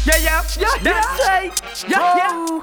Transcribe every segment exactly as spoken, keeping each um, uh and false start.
Yeah, yeah, yeah, That's right. yeah,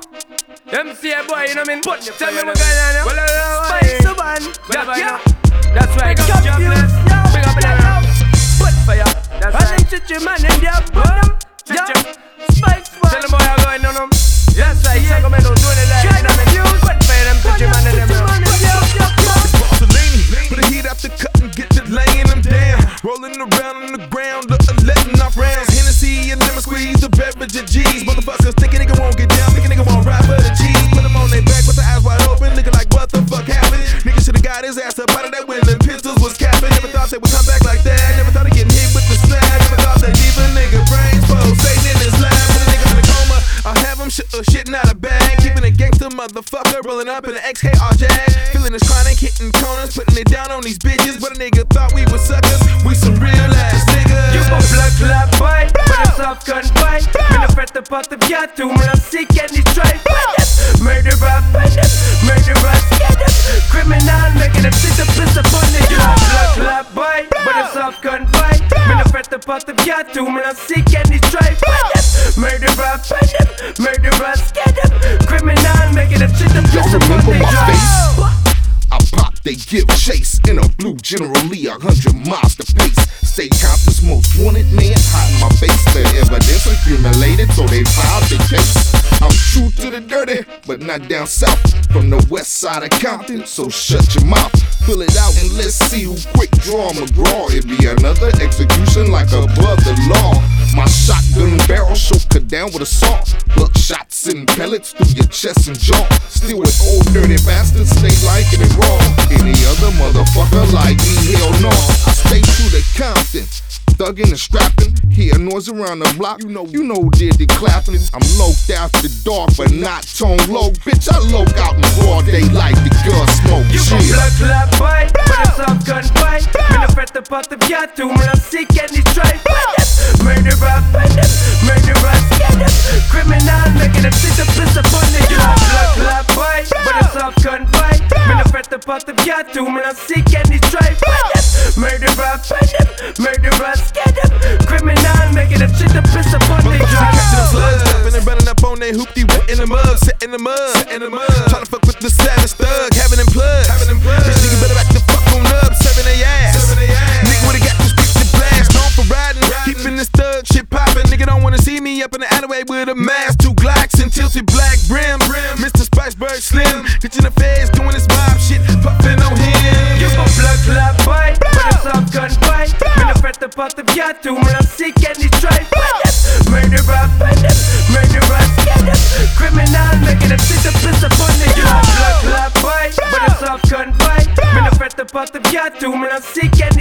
yeah. M C A boy, you know what I mean? Tell me what's going on now. Well, uh, Spice the man. Yeah, yeah. That's right. Big Big up up, you. jobless. Yeah, Big up, yeah, big up. Put fire. That's And right. them chichi man in their bottom. Chichi. Yeah. Spice Tell man. them boy I'm going on them. That's right. Yeah. Sacramento doing it like you Try know to what I mean? fuse. Put fire them chichi man in them. Chichi man in their bottom. Barcelini, put the heat out the cut and get to laying them down. Rolling around on the ground, uh, letting off rounds. Hennessy and lemon squeeze, the beverage of G's. Motherfuckers think a nigga won't get down, make a nigga won't ride for the cheese. Put them on their back with the eyes wide open, nigga like what the fuck happened? Nigga should've got his ass up out of that when them pistols was capping. Never thought they would come back like that. Never thought of getting hit with the slab. Never thought they'd leave a nigga brains pulsating in his lab. Put a nigga in a coma, I'll have him sh- uh, shitting out a bag. Keeping a gangster motherfucker, rolling up in an X K R Jag. Feeling his chronic, hitting corners, putting it down on these bitches. But a nigga thought we were suckers, we some real ass niggas. You a blood clot boy, but a soft gun boy. Men har fett upp att de gör to, men I'm sick and he's trying. Murderer, bandit, murderer, scared. Criminal, making them sit up, piss up on it. You a blood clot boy, but a soft gun boy. Men har fett upp att de gör to, men I'm sick and he's trying. Murderer, bandit, murderer, scared. Criminal, making them sit up, piss Y'all up on remember it. my face? I pop, they give chase in a blue General Lee, a hundred miles to pace. Stay conscious, most wanted man, hide in my face. The evidence accumulated, so they filed the case. I'm true to the dirty, but not down south. From the west side of Compton, so shut your mouth. Fill it out and let's see who quick draw McGraw. It be another execution like above the law. My shotgun barrel choke her down with a saw. Buck shots and pellets through your chest and jaw. Still with old dirty bastards, stay liking it raw. Any other motherfucker like me, hell no. I stay true to Compton, thuggin' and strappin'. Hear noise around the block, you know, you know who did the clapping. I'm loked after dark, but not tone low. Bitch, I loke out in broad daylight, the gun smoke. You a Chill. blood clot boy, but a soft gun boy. Men har fett upp att de gör to, men I'm sick and he's trying. Murderer, bandit, murderer, scared. Criminal, making them sit up, piss up on it. You a blood clot boy, but a soft gun boy. Men har fett upp att de gör to, men I'm sick and he's trying. Murderer, bandit, murderer, scared. Criminal, making them sit up, piss up on it. Catching them slugs, jumping and running up on they hoopty, wet in the mud, set in the mud, set in the mud. Trying to fuck with the savage thug, having them plugs, having them plugs. Bitch, nigga better back the fuck on up, serving they ass. Serving they ass. Nigga would've got this bitch to blast, known for riding, keeping this thug shit poppin'. Nigga don't wanna see me up in the alleyway with a mask, two Glocks and tilted black brim. Mister Spiceberg Slim, bitch in the face doing this mob shit, puffin' on him. You a blood clot boy, but a soft gun boy. Men har fett upp att de gör to, men I'm sick and he's trying. Murderer, bandit, murderer, scared. Criminal, making them sit up, piss up on it. You a blood clot boy, but a soft gun boy. Men har fett upp att de gör to, men I'm sick and